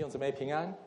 弟兄姊妹平安。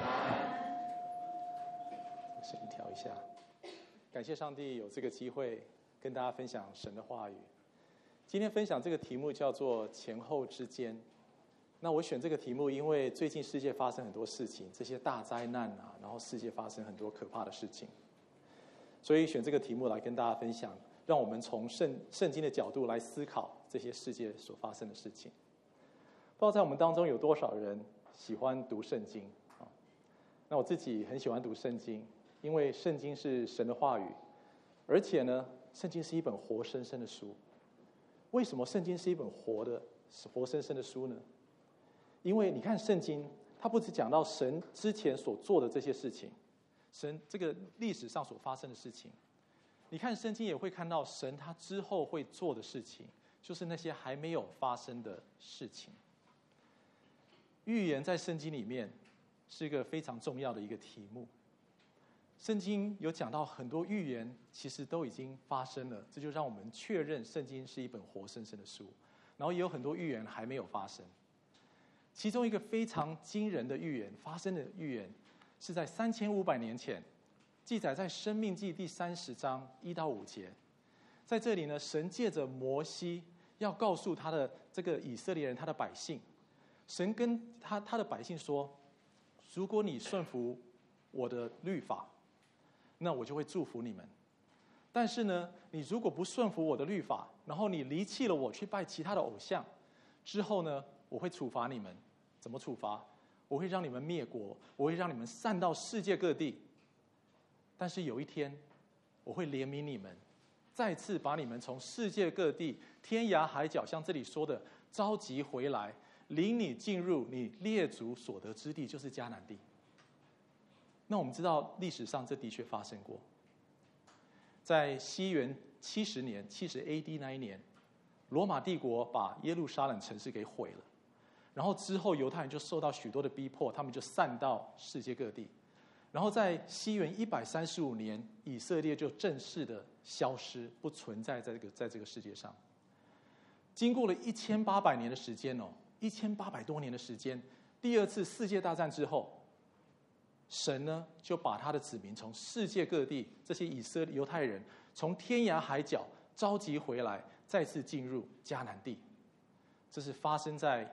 声音调一下。感谢上帝有这个机会跟大家分享神的话语。今天分享这个题目叫做前后之间。那我选这个题目，因为最近世界发生很多事情，这些大灾难啊，然后世界发生很多可怕的事情，所以选这个题目来跟大家分享，让我们从圣经的角度来思考这些世界所发生的事情。不知道在我们当中有多少人喜欢读圣经啊？那我自己很喜欢读圣经，因为圣经是神的话语，而且呢，圣经是一本活生生的书。为什么圣经是一本活生生的书呢？因为你看圣经，它不只讲到神之前所做的这些事情，神这个历史上所发生的事情，你看圣经也会看到神他之后会做的事情，就是那些还没有发生的事情。预言在圣经里面是一个非常重要的一个题目。圣经有讲到很多预言其实都已经发生了，这就让我们确认圣经是一本活生生的书。然后也有很多预言还没有发生。其中一个非常惊人的预言发生的预言，是在3500年前，记载在申命记第30章1到5节。在这里呢，神借着摩西要告诉他的这个以色列人，他的百姓，神跟他的百姓说，如果你顺服我的律法，那我就会祝福你们。但是呢，你如果不顺服我的律法，然后你离弃了我去拜其他的偶像，之后呢，我会处罚你们。怎么处罚？我会让你们灭国，我会让你们散到世界各地。但是有一天，我会怜悯你们，再次把你们从世界各地天涯海角，像这里说的，召集回来，领你进入你列祖所得之地，就是迦南地。那我们知道历史上这的确发生过。在西元70年70 AD 那一年，罗马帝国把耶路撒冷城市给毁了，然后之后犹太人就受到许多的逼迫，他们就散到世界各地。然后在西元135年，以色列就正式的消失，不存在在这个世界上。经过了1800年的时间1800多年的时间，第二次世界大战之后，神呢就把他的子民从世界各地，这些犹太人从天涯海角召集回来，再次进入迦南地。这是发生在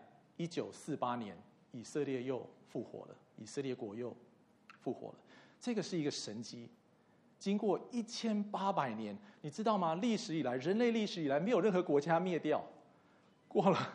1948年，以色列又复活了，以色列国又复活了。这个是一个神迹。经过1800年，你知道吗？人类历史以来，没有任何国家灭掉。过了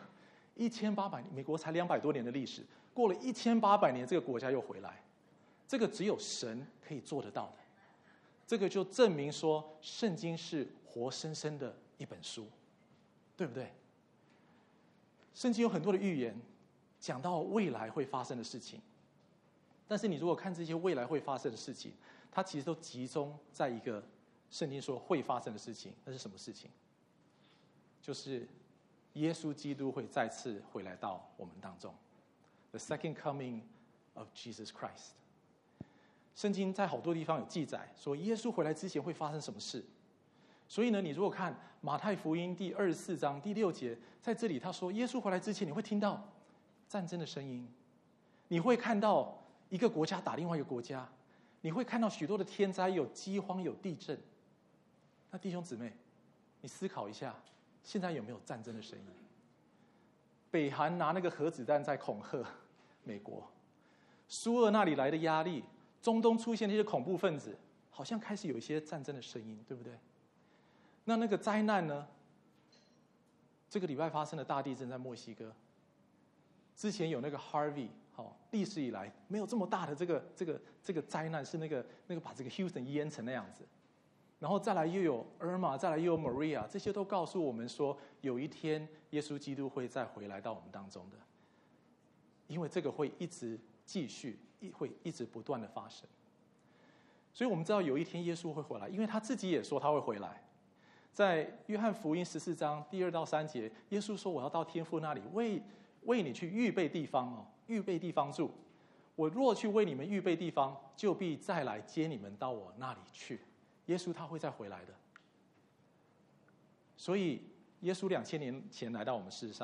1800年，美国才200多年的历史，过了1800年，这个国家又回来。这个只有神可以做得到的。这个就证明说，圣经是活生生的一本书，对不对？圣经有很多的预言，讲到未来会发生的事情。但是你如果看这些未来会发生的事情，它其实都集中在一个圣经说会发生的事情。那是什么事情？就是耶稣基督会再次回来到我们当中。The second coming of Jesus Christ。圣经在好多地方有记载，说耶稣回来之前会发生什么事。所以呢，你如果看马太福音第24章第6节，在这里他说，耶稣回来之前，你会听到战争的声音，你会看到一个国家打另外一个国家，你会看到许多的天灾，有饥荒，有地震。那弟兄姊妹，你思考一下，现在有没有战争的声音？北韩拿那个核子弹在恐吓美国，苏俄那里来的压力，中东出现那些恐怖分子，好像开始有一些战争的声音，对不对？那个灾难呢？这个礼拜发生的大地震在墨西哥，之前有那个 Harvey， 历史以来没有这么大的这个灾难，是那个把这个 Houston 淹成那样子。然后再来又有 Irma， 再来又有 Maria， 这些都告诉我们说，有一天耶稣基督会再回来到我们当中的，因为这个会一直继续，会一直不断的发生。所以我们知道有一天耶稣会回来，因为他自己也说他会回来。在约翰福音14章第2到3节，耶稣说，我要到天父那里，为你去预备地方预备地方住。我若去为你们预备地方，就必再来接你们到我那里去。耶稣他会再回来的。所以耶稣2000年前来到我们世上，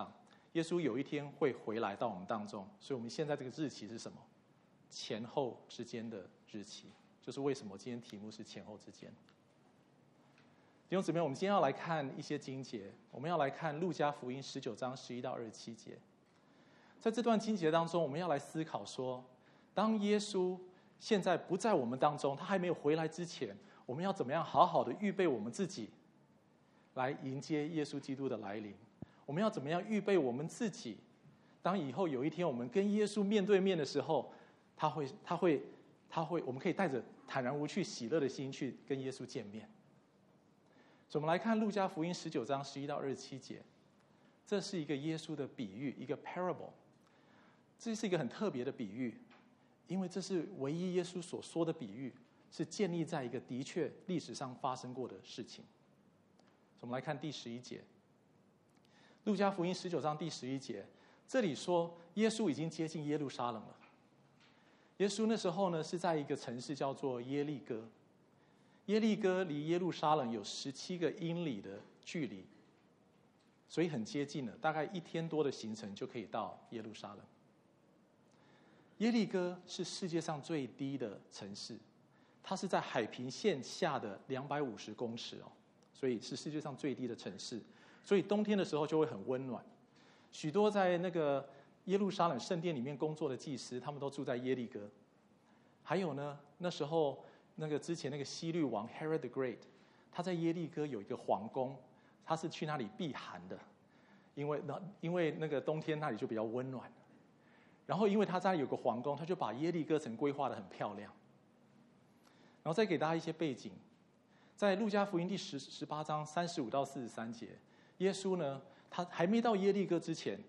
耶稣有一天会回来到我们当中，所以我们现在这个日期是什么？前后之间的日期，就是为什么今天题目是前后之间。弟兄姊妹，我们今天要来看一些经节，我们要来看路加福音19章11到27节。在这段经节当中，我们要来思考说，当耶稣现在不在我们当中，他还没有回来之前，我们要怎么样好好的预备我们自己，来迎接耶稣基督的来临？我们要怎么样预备我们自己？当以后有一天我们跟耶稣面对面的时候，他会，我们可以带着坦然无趣、喜乐的心去跟耶稣见面。所以我们来看路加福音19章11到27节，这是一个耶稣的比喻，一个 parable。这是一个很特别的比喻，因为这是唯一耶稣所说的比喻，是建立在一个的确历史上发生过的事情。我们来看第11节，路加福音19章第11节，这里说耶稣已经接近耶路撒冷了。耶稣那时候呢是在一个城市叫做耶利哥，耶利哥离耶路撒冷有17个英里的距离，所以很接近了，大概1天多的行程就可以到耶路撒冷。耶利哥是世界上最低的城市，它是在海平线下的250公尺哦，所以是世界上最低的城市。所以冬天的时候就会很温暖。许多在那个耶路撒冷圣殿里面工作的祭司，他们都住在耶利哥。还有呢，那时候之前那个希律王 Herod the Great， 他在耶利哥有一个皇宫，他是去那里避寒的，因为那个冬天那里就比较温暖。然后因为他家里有个皇宫，他就把耶利哥城规划得很漂亮。然后再给大家一些背景，在路加福音第18章35到43节，耶稣呢，他还没到耶利哥之前，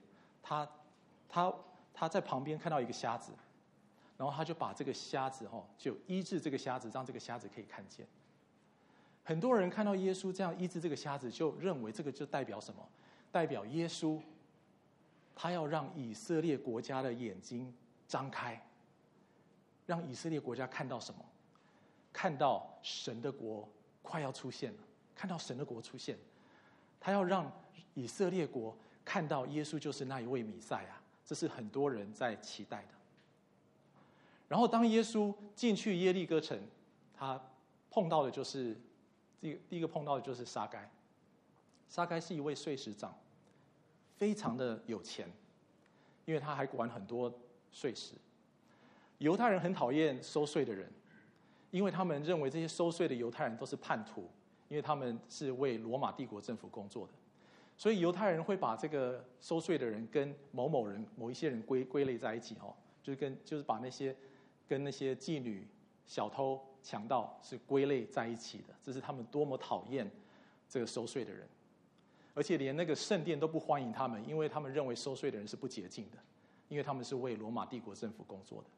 他在旁边看到一个瞎子，然后他就把这个瞎子就医治这个瞎子，让这个瞎子可以看见。很多人看到耶稣这样医治这个瞎子，就认为这个就代表什么？代表耶稣他要让以色列国家的眼睛张开，让以色列国家看到什么？看到神的国快要出现了，看到神的国出现，他要让以色列国看到耶稣就是那一位弥赛亚，这是很多人在期待的。然后当耶稣进去耶利哥城，他碰到的就是第一个碰到的就是撒该。撒该是一位税吏长，非常的有钱，因为他还管很多税时。犹太人很讨厌收税的人，因为他们认为这些收税的犹太人都是叛徒，因为他们是为罗马帝国政府工作的，所以犹太人会把这个收税的人跟某一些人归类在一起就是把跟那些妓女、小偷、强盗是归类在一起的，这是他们多么讨厌这个收税的人。而且连那个圣殿都不欢迎他们，因为他们认为收税的人是不洁净的，因为他们是为罗马帝国政府工作的。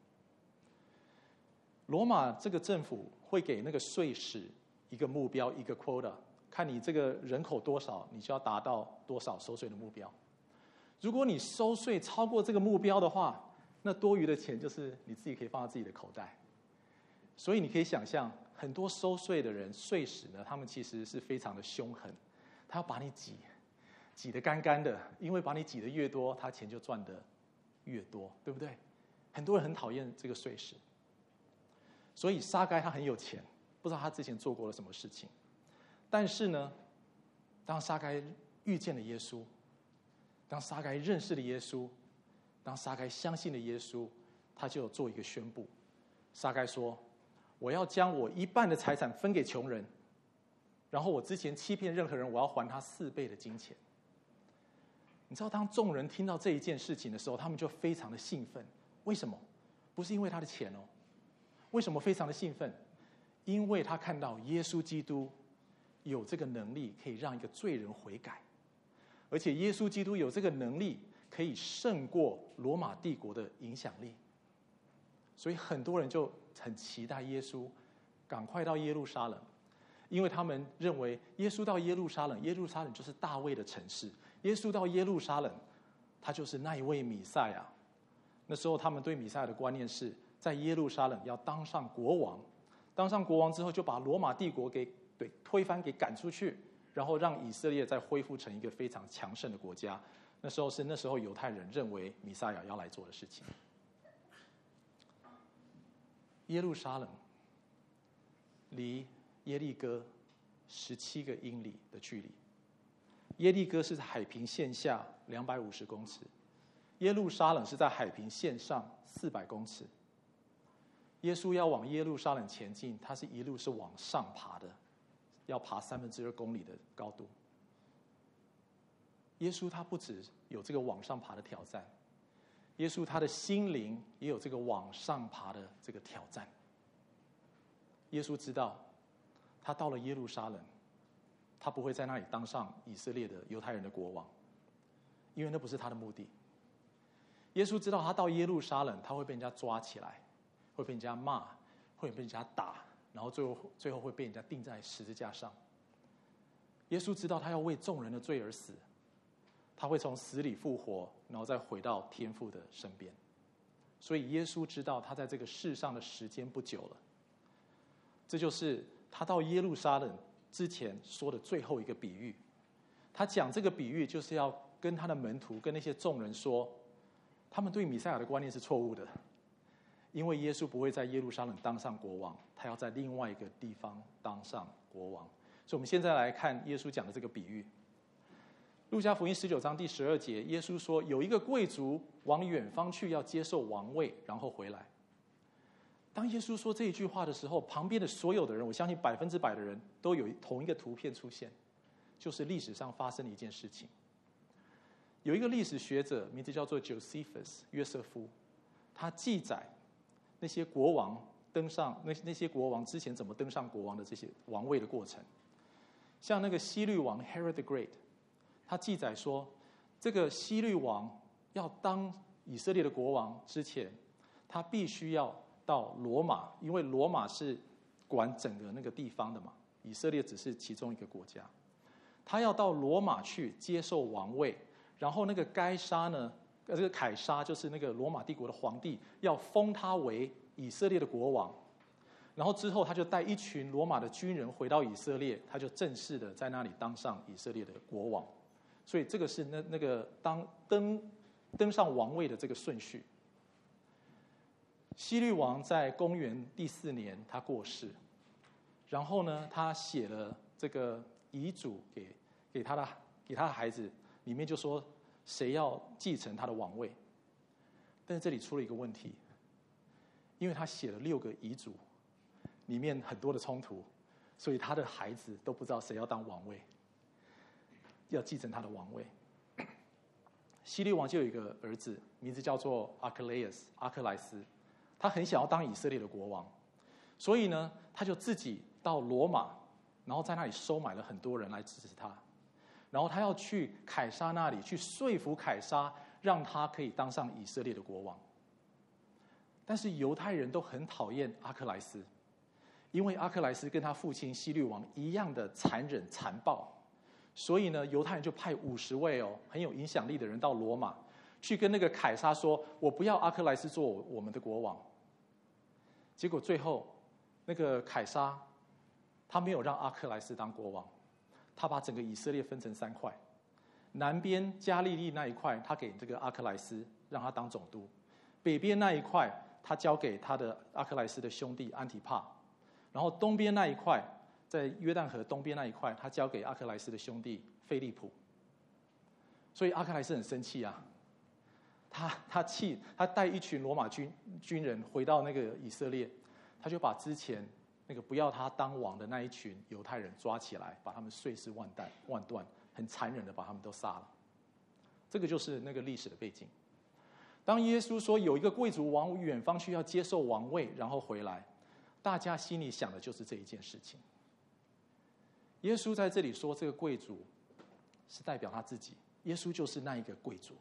罗马这个政府会给那个税使一个目标，一个 quota， 看你这个人口多少，你就要达到多少收税的目标。如果你收税超过这个目标的话，那多余的钱就是你自己可以放在自己的口袋。所以你可以想象，很多收税的人、税使呢，他们其实是非常的凶狠，他要把你挤得干干的，因为把你挤得越多，他钱就赚得越多，对不对？很多人很讨厌这个税使，所以撒该他很有钱，不知道他之前做过了什么事情。但是呢，当撒该遇见了耶稣，当撒该认识了耶稣，当撒该相信了耶稣，他就有做一个宣布。撒该说：“我要将我1半的财产分给穷人，然后我之前欺骗任何人，我要还他4倍的金钱。”你知道，当众人听到这一件事情的时候，他们就非常的兴奋。为什么？不是因为他的钱哦。为什么非常的兴奋？因为他看到耶稣基督有这个能力，可以让一个罪人悔改，而且耶稣基督有这个能力，可以胜过罗马帝国的影响力。所以很多人就很期待耶稣赶快到耶路撒冷，因为他们认为耶稣到耶路撒冷，耶路撒冷就是大卫的城市，耶稣到耶路撒冷，他就是那一位弥赛亚。那时候他们对弥赛亚的观念是，在耶路撒冷要当上国王，当上国王之后就把罗马帝国给推翻，给赶出去，然后让以色列再恢复成一个非常强盛的国家， 那时候犹太人认为弥赛亚要来做的事情。耶路撒冷离耶利哥17个英里的距离，耶利哥是在海平线下250公尺，耶路撒冷是在海平线上400公尺。耶稣要往耶路撒冷前进，他是一路是往上爬的，要爬2/3公里的高度。耶稣他不只有这个往上爬的挑战，耶稣他的心灵也有这个往上爬的这个挑战。耶稣知道，他到了耶路撒冷，他不会在那里当上以色列的犹太人的国王，因为那不是他的目的。耶稣知道，他到耶路撒冷，他会被人家抓起来，会被人家骂，会被人家打，然后最后会被人家钉在十字架上。耶稣知道，他要为众人的罪而死，他会从死里复活，然后再回到天父的身边。所以耶稣知道，他在这个世上的时间不久了。这就是他到耶路撒冷之前说的最后一个比喻。他讲这个比喻，就是要跟他的门徒、跟那些众人说，他们对弥赛亚的观念是错误的，因为耶稣不会在耶路撒冷当上国王，他要在另外一个地方当上国王。所以我们现在来看耶稣讲的这个比喻。路加福音19章第12节，耶稣说，有一个贵族往远方去，要接受王位，然后回来。当耶稣说这一句话的时候，旁边的所有的人，我相信100%的人都有同一个图片出现，就是历史上发生的一件事情。有一个历史学者，名字叫做 Josephus 约瑟夫，他记载那些国王登上那些国王之前怎么登上国王的这些王位的过程。像那个希律王 Herod the Great， 他记载说，这个希律王要当以色列的国王之前，他必须要到罗马，因为罗马是管整个那个地方的嘛，以色列只是其中一个国家。他要到罗马去接受王位，然后那个该沙呢，这个凯撒就是那个罗马帝国的皇帝，要封他为以色列的国王。然后之后他就带一群罗马的军人回到以色列，他就正式的在那里当上以色列的国王。所以这个是那个登上王位的这个顺序。希律王在公元第4年他过世，然后呢，他写了这个遗嘱给他的孩子，里面就说谁要继承他的王位。但是这里出了一个问题，因为他写了6个遗嘱，里面很多的冲突，所以他的孩子都不知道谁要当王位，要继承他的王位。希律王就有一个儿子，名字叫做阿克莱斯，他很想要当以色列的国王，所以呢，他就自己到罗马，然后在那里收买了很多人来支持他，然后他要去凯撒那里去说服凯撒，让他可以当上以色列的国王。但是犹太人都很讨厌阿克莱斯，因为阿克莱斯跟他父亲希律王一样的残忍残暴，所以呢，犹太人就派50位很有影响力的人到罗马，去跟那个凯撒说，我不要阿克莱斯做我们的国王。结果最后那个凯撒他没有让阿克莱斯当国王，他把整个以色列分成3块，南边加利利那一块他给这个阿克莱斯让他当总督，北边那一块他交给他的阿克莱斯的兄弟安提帕，然后东边那一块在约旦河东边那一块他交给阿克莱斯的兄弟腓利普。所以阿克莱斯很生气啊，他带一群罗马军人回到那个以色列，他就把之前那个不要他当王的那一群犹太人抓起来，把他们碎尸万段，很残忍的把他们都杀了。这个就是那个历史的背景。当耶稣说有一个贵族往远方去要接受王位，然后回来，大家心里想的就是这一件事情。耶稣在这里说这个贵族是代表他自己，耶稣就是那一个贵族。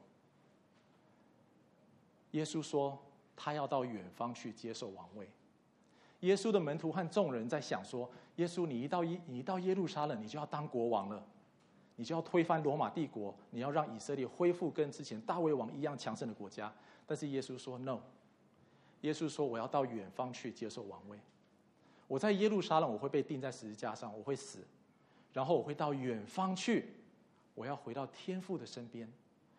耶稣说他要到远方去接受王位。耶稣的门徒和众人在想说，耶稣你一到耶路撒冷，你就要当国王了，你就要推翻罗马帝国，你要让以色列恢复跟之前大卫王一样强盛的国家。但是耶稣说 no， 耶稣说我要到远方去接受王位。我在耶路撒冷我会被钉在十字架上，我会死，然后我会到远方去，我要回到天父的身边。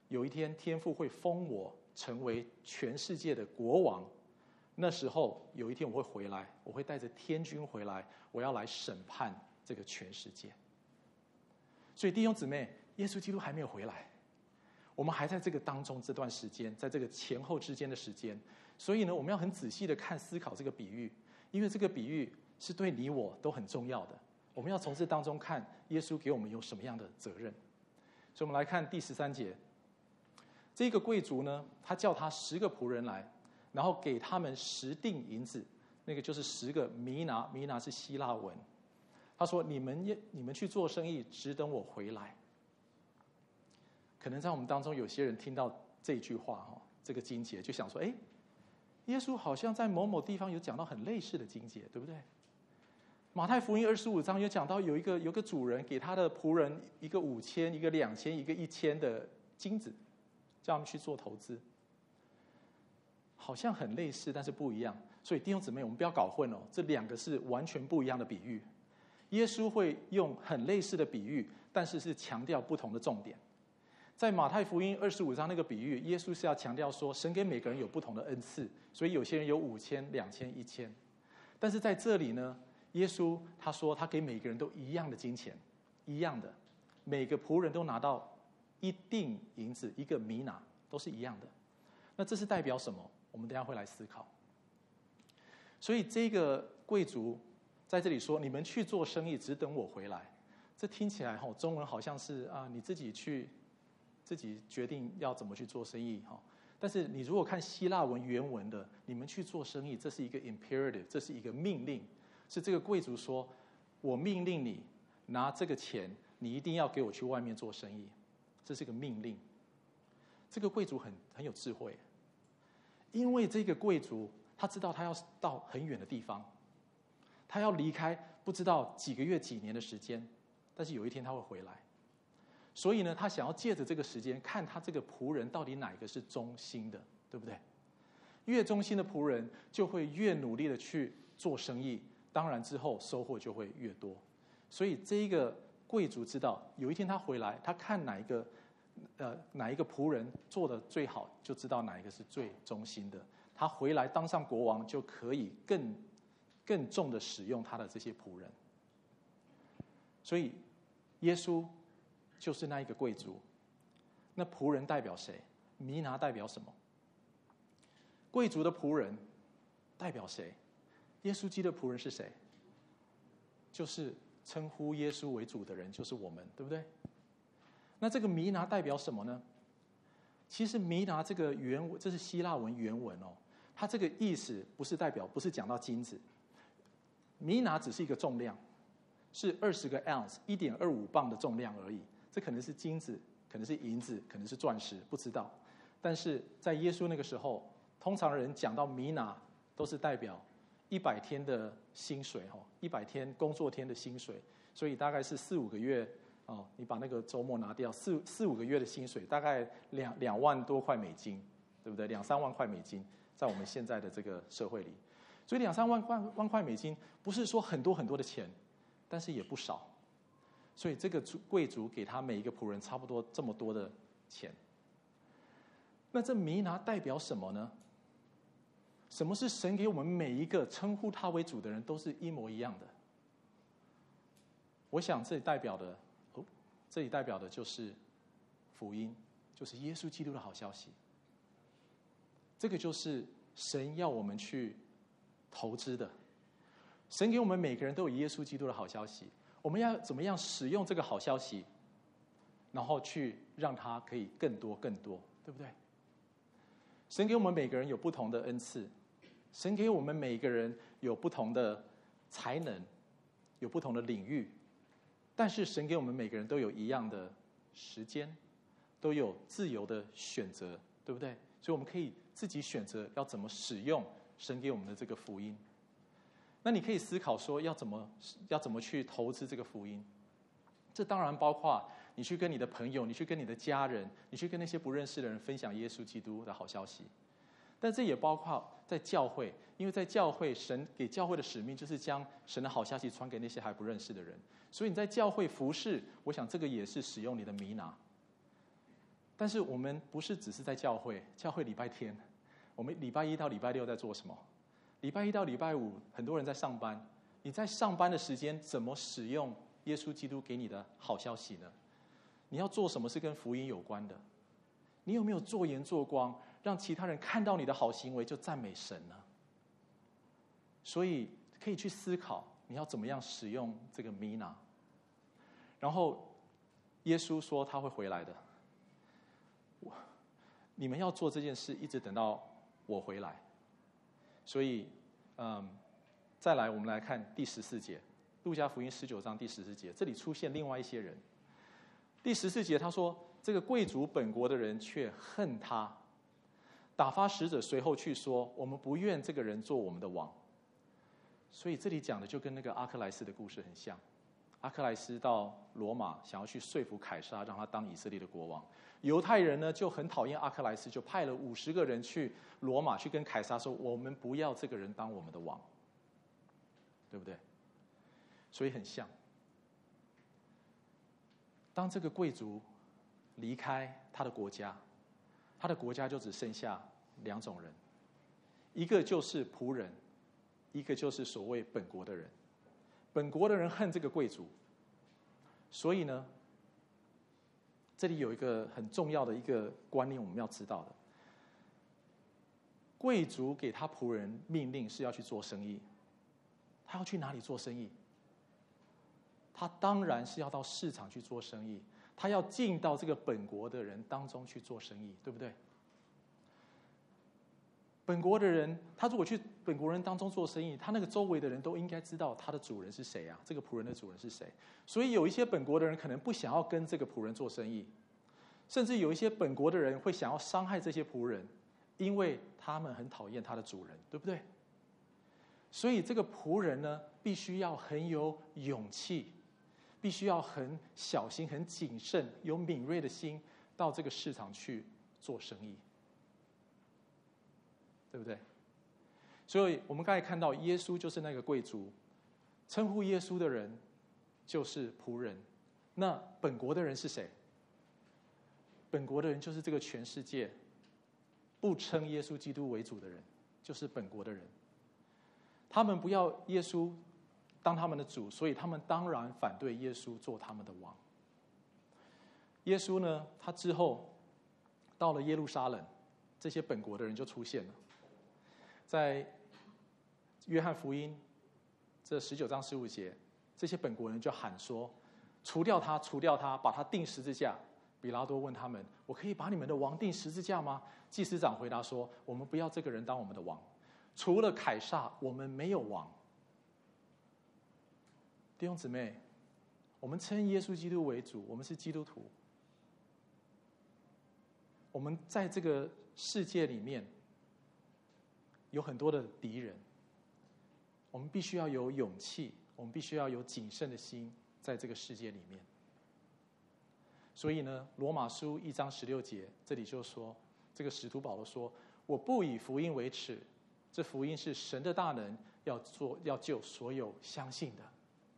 有一天天父会封我成为全世界的国王，那时候有一天我会回来，我会带着天军回来，我要来审判这个全世界。所以弟兄姊妹，耶稣基督还没有回来，我们还在这个当中这段时间，在这个前后之间的时间，所以呢，我们要很仔细的看思考这个比喻，因为这个比喻是对你我都很重要的。我们要从这当中看耶稣给我们有什么样的责任。所以我们来看第13节，这个贵族呢，他叫他10个仆人来，然后给他们10锭银子，那个就是10个弥拿，弥拿是希腊文。他说：“你们去做生意，只等我回来。”可能在我们当中有些人听到这句话这个经节就想说：“哎，耶稣好像在某某地方有讲到很类似的经节，对不对？”马太福音25章有讲到有个主人给他的仆人一个5000、一个2000、一个1000的金子，叫他们去做投资，好像很类似，但是不一样。所以弟兄姊妹，我们不要搞混这2个是完全不一样的比喻。耶稣会用很类似的比喻，但是是强调不同的重点。在马太福音25章那个比喻，耶稣是要强调说，神给每个人有不同的恩赐，所以有些人有5000、2000、1000。但是在这里呢，耶稣他说他给每个人都一样的金钱，一样的，每个仆人都拿到1锭银子，一个弥拿，都是一样的。那这是代表什么？我们等一下会来思考。所以这个贵族在这里说：“你们去做生意，只等我回来。”这听起来中文好像是你自己决定要怎么去做生意但是你如果看希腊文原文的，你们去做生意，这是一个 imperative， 这是一个命令，是这个贵族说：“我命令你拿这个钱，你一定要给我去外面做生意。”这是个命令。这个贵族很有智慧，因为这个贵族他知道他要到很远的地方，他要离开不知道几个月几年的时间，但是有一天他会回来。所以呢，他想要借着这个时间，看他这个仆人到底哪一个是忠心的，对不对？越忠心的仆人就会越努力的去做生意，当然之后收获就会越多。所以这一个贵族知道，有一天他回来，他看哪一个仆人做的最好，就知道哪一个是最忠心的。他回来当上国王，就可以更重的使用他的这些仆人。所以耶稣就是那一个贵族。那仆人代表谁？弥拿代表什么？贵族的仆人代表谁？耶稣基督的仆人是谁？就是称呼耶稣为主的人，就是我们，对不对？那这个弥拿代表什么呢？其实弥拿这个原文，这是希腊文原文它这个意思不是讲到金子，弥拿只是一个重量，是20个 ounce 1.25磅的重量而已。这可能是金子，可能是银子，可能是钻石，不知道。但是在耶稣那个时候，通常人讲到弥拿都是代表100天的薪水100天工作天的薪水，所以大概是4-5个月你把那个周末拿掉，4-5个月的薪水，大概2万多块美金，对不对？2-3万块美金，在我们现在的这个社会里，所以2-3万块美金不是说很多很多的钱，但是也不少。所以这个贵族给他每一个仆人差不多这么多的钱。那这弥拿代表什么呢？什么是神给我们每一个称呼他为主的人都是一模一样的？我想这里代表的就是福音，就是耶稣基督的好消息。这个就是神要我们去投资的。神给我们每个人都有耶稣基督的好消息，我们要怎么样使用这个好消息，然后去让它可以更多更多，对不对？神给我们每个人有不同的恩赐，神给我们每个人有不同的才能，有不同的领域，但是神给我们每个人都有一样的时间，都有自由的选择，对不对？所以我们可以自己选择要怎么使用神给我们的这个福音。那你可以思考说要怎么去投资这个福音。这当然包括你去跟你的朋友，你去跟你的家人，你去跟那些不认识的人分享耶稣基督的好消息。但这也包括在教会，因为在教会，神给教会的使命就是将神的好消息传给那些还不认识的人。所以你在教会服侍，我想这个也是使用你的弥拿。 但是我们不是只是在教会礼拜天，我们礼拜一到礼拜六在做什么？礼拜一到礼拜五，很多人在上班。你在上班的时间怎么使用耶稣基督给你的好消息呢？你要做什么是跟福音有关的？你有没有做盐做光，让其他人看到你的好行为就赞美神呢？所以可以去思考，你要怎么样使用这个米娜。然后耶稣说他会回来的，你们要做这件事，一直等到我回来。所以，再来我们来看第14节，路加福音19章第14节，这里出现另外一些人。第14节他说，这个贵族本国的人却恨他，打发使者随后去说，我们不愿这个人做我们的王。所以这里讲的就跟那个阿克莱斯的故事很像。阿克莱斯到罗马想要去说服凯撒，让他当以色列的国王。犹太人呢就很讨厌阿克莱斯，就派了50个人去罗马去跟凯撒说，我们不要这个人当我们的王，对不对？所以很像。当这个贵族离开他的国家，他的国家就只剩下2种人，一个就是仆人，一个就是所谓本国的人。本国的人恨这个贵族，所以呢，这里有一个很重要的一个观念我们要知道的。贵族给他仆人命令是要去做生意，他要去哪里做生意？他当然是要到市场去做生意，他要进到这个本国的人当中去做生意，对不对？本国的人，他如果去本国人当中做生意，他那个周围的人都应该知道他的主人是谁啊，这个仆人的主人是谁。所以有一些本国的人可能不想要跟这个仆人做生意，甚至有一些本国的人会想要伤害这些仆人，因为他们很讨厌他的主人，对不对？所以这个仆人呢，必须要很有勇气，必须要很小心、很谨慎、有敏锐的心，到这个市场去做生意。对不对？所以我们刚才看到，耶稣就是那个贵族，称呼耶稣的人就是仆人。那本国的人是谁？本国的人就是这个全世界不称耶稣基督为主的人，就是本国的人。他们不要耶稣当他们的主，所以他们当然反对耶稣做他们的王。耶稣呢，他之后到了耶路撒冷，这些本国的人就出现了。在约翰福音这19章15节，这些本国人就喊说，除掉他，除掉他，把他钉十字架。比拉多问他们，我可以把你们的王钉十字架吗？祭司长回答说，我们不要这个人当我们的王，除了凯撒，我们没有王。弟兄姊妹，我们称耶稣基督为主，我们是基督徒。我们在这个世界里面有很多的敌人，我们必须要有勇气，我们必须要有谨慎的心，在这个世界里面。所以呢，罗马书1章16节，这里就说，这个使徒保罗说，我不以福音为耻，这福音是神的大能，要救所有相信的。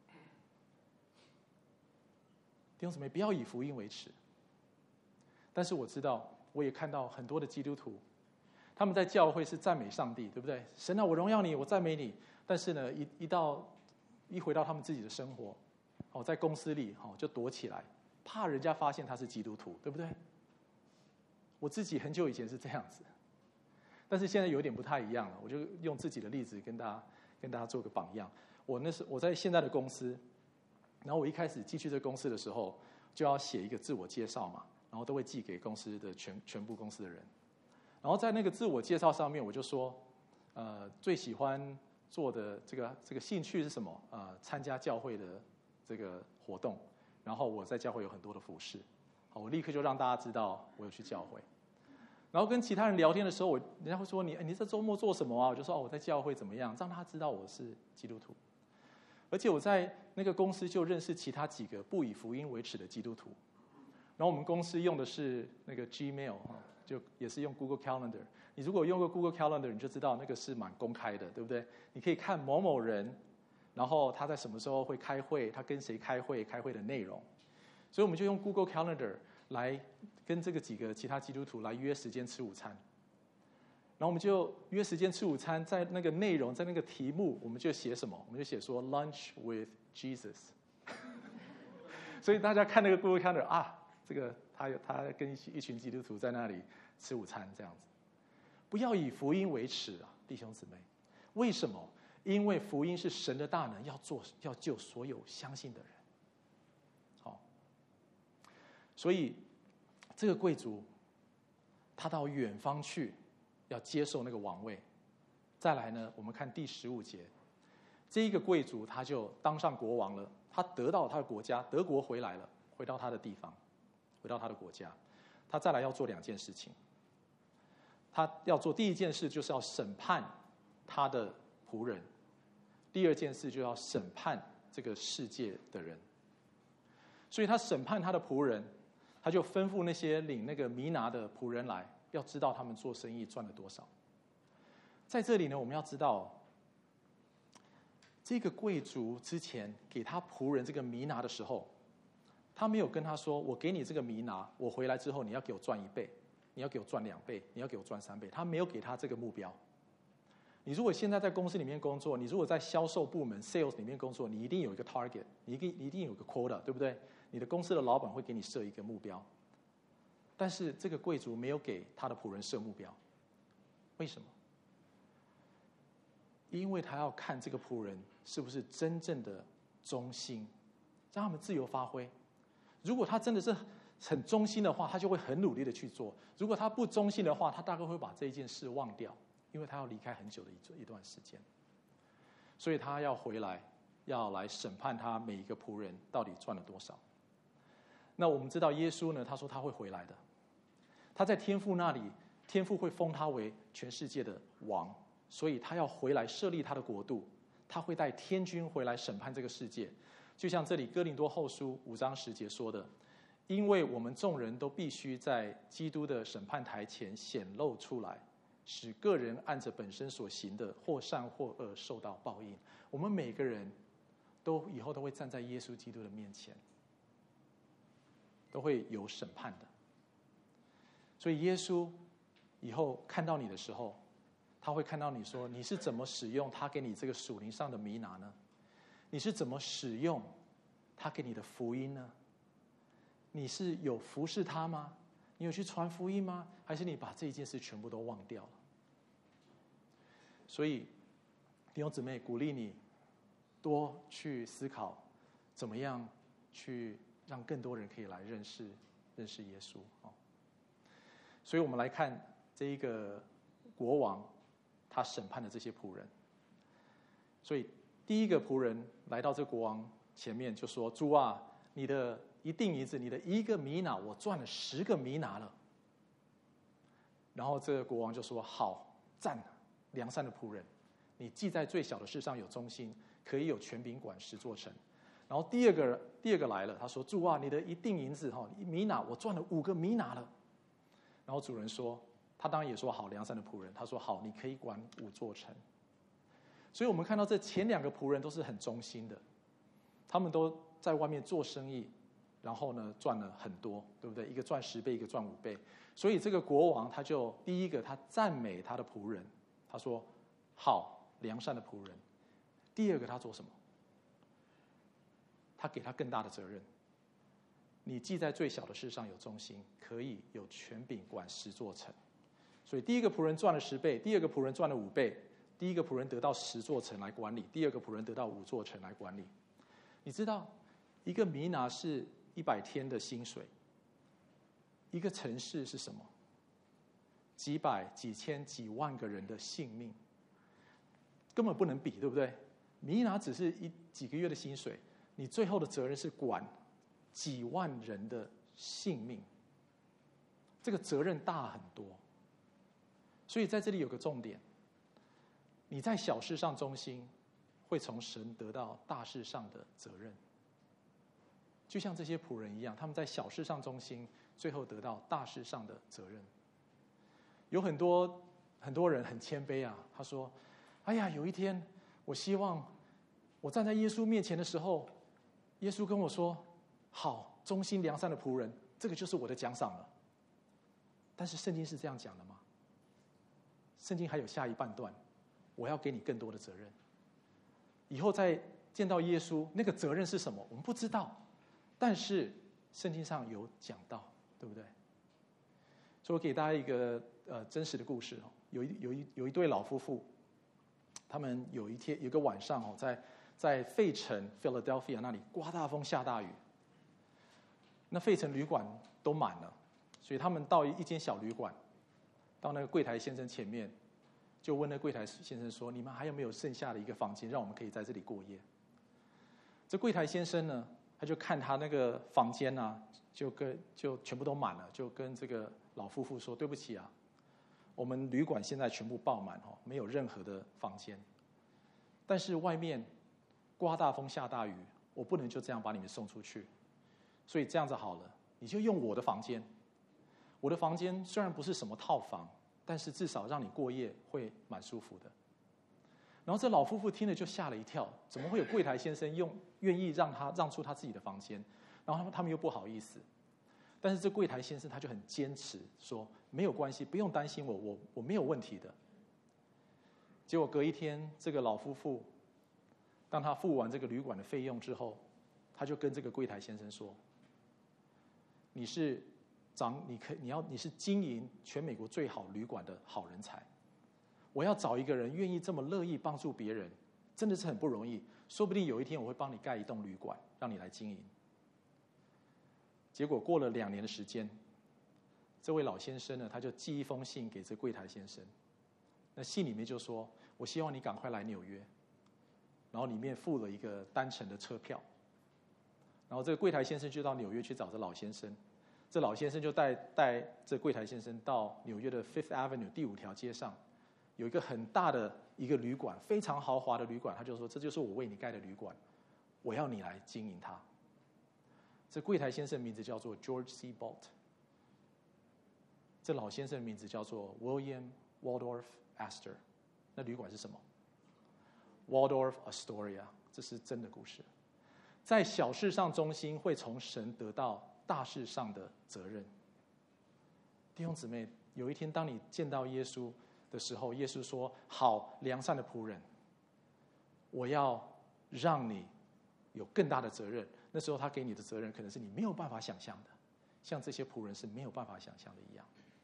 弟兄姊妹，不要以福音为耻。但是我知道，我也看到很多的基督徒，他们在教会是赞美上帝，对不对？神啊，我荣耀你，我赞美你。但是呢，一回到他们自己的生活，在公司里就躲起来，怕人家发现他是基督徒，对不对？我自己很久以前是这样子，但是现在有点不太一样了。我就用自己的例子跟大家做个榜样。我在现在的公司，然后我一开始进去这公司的时候，就要写一个自我介绍嘛，然后都会寄给公司的全部公司的人。然后在那个自我介绍上面，我就说，最喜欢做的这个兴趣是什么？参加教会的这个活动，然后我在教会有很多的服事。好，我立刻就让大家知道我有去教会。然后跟其他人聊天的时候，人家会说你这周末做什么啊？我就说我在教会怎么样，让他知道我是基督徒。而且我在那个公司就认识其他几个不以福音为耻的基督徒。然后我们公司用的是那个 Gmail， 就也是用 Google Calendar。你如果用过 Google Calendar， 你就知道那个是蛮公开的，对不对？你可以看某某人，然后他在什么时候会开会，他跟谁开会，开会的内容。所以我们就用 Google Calendar， 来跟这个几个其他基督徒来约时间吃午餐。然后我们就约时间吃午餐，在那个内容，在那个题目，我们就写什么？我们就写说 Lunch with Jesus 。所以大家看那个 Google Calendar 啊，这个他跟一群基督徒在那里吃午餐这样子。不要以福音为耻啊，弟兄姊妹。为什么？因为福音是神的大能，要救所有相信的人。好，所以这个贵族他到远方去，要接受那个王位。再来呢，我们看第15节，这一个贵族他就当上国王了，他得到他的国家，德国回来了，回到他的地方，回到他的国家。他再来要做2件事情。他要做第一件事，就是要审判他的仆人；第2件事就要审判这个世界的人。所以他审判他的仆人，他就吩咐那些领那个弥拿的仆人来，要知道他们做生意赚了多少。在这里呢，我们要知道，这个贵族之前给他仆人这个弥拿的时候，他没有跟他说：“我给你这个弥拿，我回来之后你要给我赚1倍。”你要给我赚2倍，你要给我赚3倍，他没有给他这个目标。你如果现在在公司里面工作，你如果在销售部门 sales 里面工作，你一定有一个 target， 你一定有个 quota， 对不对？你的公司的老板会给你设一个目标。但是这个贵族没有给他的仆人设目标，为什么？因为他要看这个仆人是不是真正的忠心，让他们自由发挥。如果他真的是很忠心的话，他就会很努力的去做。如果他不忠心的话，他大概会把这一件事忘掉，因为他要离开很久的一段时间。所以他要回来，要来审判他每一个仆人到底赚了多少。那我们知道耶稣呢，他说他会回来的。他在天父那里，天父会封他为全世界的王，所以他要回来设立他的国度。他会带天军回来审判这个世界。就像这里哥林多后书5章10节说的，因为我们众人都必须在基督的审判台前显露出来，使个人按着本身所行的或善或恶受到报应。我们每个人都以后都会站在耶稣基督的面前，都会有审判的。所以耶稣以后看到你的时候，他会看到你说，你是怎么使用他给你这个属灵上的弥拿呢？你是怎么使用他给你的福音呢？你是有服侍他吗？你有去传福音吗？还是你把这一件事全部都忘掉了？所以弟兄姊妹，鼓励你多去思考，怎么样去让更多人可以来认识耶稣。所以我们来看这一个国王，他审判的这些仆人。所以第一个仆人来到这国王前面就说：“主啊，你的一锭银子，你的1个弥拿，我赚了10个弥拿了。”然后这个国王就说：“好，赞，良善的仆人，你既在最小的事上有忠心，可以有权柄管10座城。”然后第二个来了，他说：“主啊，你的一锭银子弥拿，我赚了5个弥拿了。”然后主人说，他当然也说：“好，良善的仆人。”他说：“好，你可以管5座城。”所以我们看到这前2个仆人都是很忠心的，他们都在外面做生意，然后呢赚了很多，对不对？一个赚10倍，一个赚5倍。所以这个国王他就第一个他赞美他的仆人，他说：“好，良善的仆人。”第二个他做什么？他给他更大的责任。你既在最小的事上有忠心，可以有权柄管10座城。所以第一个仆人赚了10倍，第二个仆人赚了5倍。第一个仆人得到10座城来管理，第二个仆人得到5座城来管理。你知道，一个弥拿是100天的薪水，一个城市是什么？几百、几千、几万个人的性命，根本不能比，对不对？弥拿只是几个月的薪水，你最后的责任是管几万人的性命，这个责任大很多。所以在这里有个重点。你在小事上忠心，会从神得到大事上的责任。就像这些仆人一样，他们在小事上忠心，最后得到大事上的责任。有很多人很谦卑啊，他说：“哎呀，有一天，我希望我站在耶稣面前的时候，耶稣跟我说：‘好，忠心良善的仆人， 这个就是我的奖赏了。但是圣经是这样讲的吗？圣经还有下一半段，我要给你更多的责任。以后再见到耶稣，那个责任是什么？我们不知道，但是圣经上有讲到，对不对？所以我给大家一个真实的故事哦，有一对老夫妇，他们有一个晚上哦，在费城 Philadelphia 那里刮大风下大雨，那费城旅馆都满了，所以他们到一间小旅馆，到那个柜台先生前面，就问那柜台先生说：“你们还有没有剩下的一个房间，让我们可以在这里过夜？”这柜台先生呢，他就看他那个房间啊，就全部都满了，就跟这个老夫妇说：“对不起啊，我们旅馆现在全部爆满哦，没有任何的房间。但是外面刮大风下大雨，我不能就这样把你们送出去，所以这样子好了，你就用我的房间。我的房间虽然不是什么套房，但是至少让你过夜会蛮舒服的。”然后这老夫妇听了就吓了一跳，怎么会有柜台先生愿意让出他自己的房间？然后他们又不好意思，但是这柜台先生他就很坚持说：“没有关系，不用担心我没有问题的。”结果隔一天，这个老夫妇当他付完这个旅馆的费用之后，他就跟这个柜台先生说：“你是经营全美国最好旅馆的好人才。我要找一个人愿意这么乐意帮助别人，真的是很不容易。说不定有一天我会帮你盖一栋旅馆，让你来经营。”结果过了2年的时间，这位老先生呢，他就寄一封信给这柜台先生。那信里面就说：“我希望你赶快来纽约。”然后里面附了一个单程的车票。然后这个柜台先生就到纽约去找这老先生。这老先生就带这柜台先生到纽约的 Fifth Avenue 第5条街上，有一个很大的一个旅馆，非常豪华的旅馆。他就说：“这就是我为你盖的旅馆，我要你来经营它。”这柜台先生的名字叫做 George C. Bolt， 这老先生的名字叫做 William Waldorf Astor。那旅馆是什么？ Waldorf Astoria， 这是真的故事。在小事上忠心，会从神得到大事上的责任。弟兄姊妹，有一天当你见到耶稣的时候，耶稣说：“好，良善的仆人，我要让你有更大的责任。”那时候他给你的责任可能是你没有办法想象的，像这些仆人是没有办法想象的一样。